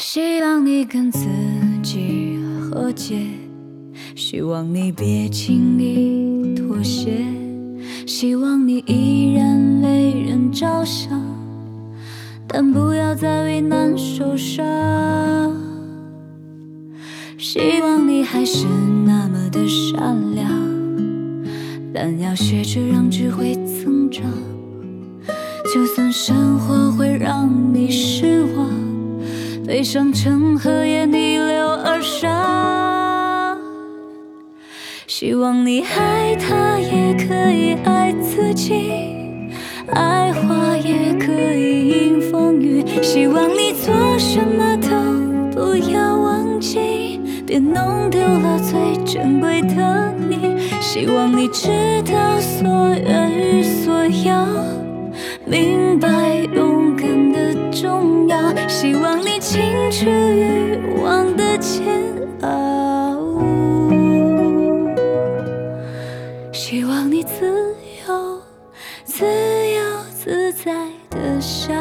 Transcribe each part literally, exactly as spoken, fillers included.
希望你跟自己和解，希望你别轻易妥协，希望你依然为人着想，但不要再为难受伤。希望你还是那么的善良，但要学着让智慧增长。就算生活会让你失望，悲伤成河也逆流而上。希望你爱他也可以爱自己，爱花也可以迎风雨。希望你做什么都不要忘记，别弄丢了最珍贵的你。希望你知道所愿与所要，明白勇敢的重要。希望你清楚欲望的煎熬，希望你自由自由自在的笑。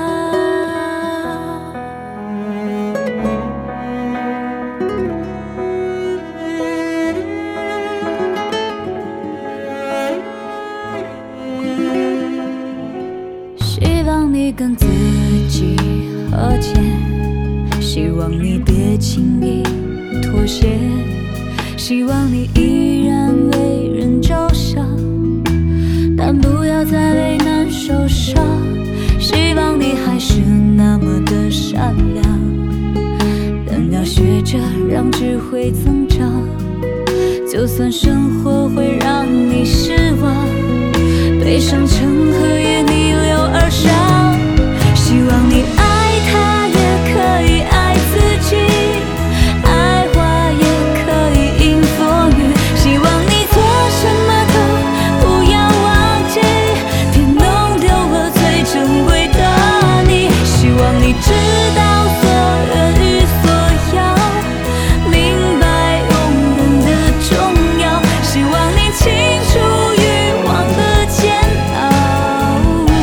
希望你跟自己和解，希望你别轻易妥协，希望你依然为人着想，但不要再为难受伤。希望你还是那么的善良，但要学着让智慧增长。就算生活会让你失望，悲伤成河也逆流而上。希望你爱他也可以爱自己，爱花也可以迎风雨。希望你做什么都不要忘记，别弄丢了最珍贵的你。希望你知道所愿与所要，明白勇敢的重要。希望你清楚欲望的煎熬，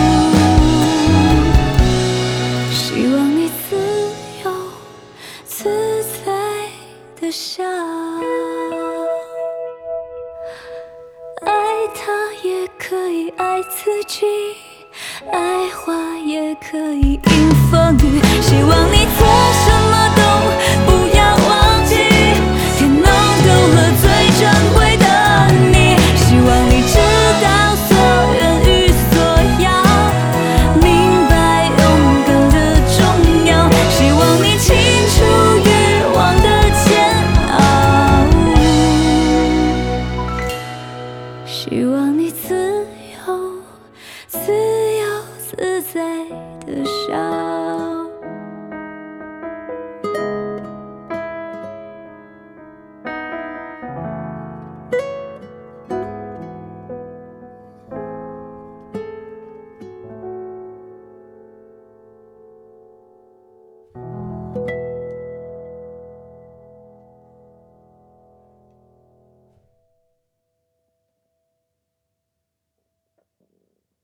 希望你自由自在的笑。爱他也可以爱自己，爱花也可以迎风雨。希望你做什么都不要忘记，别弄丢了最珍贵的你。希望你知道所愿与所要，明白勇敢的重要。希望你清楚欲望的煎熬，希望你自由自由自在的笑。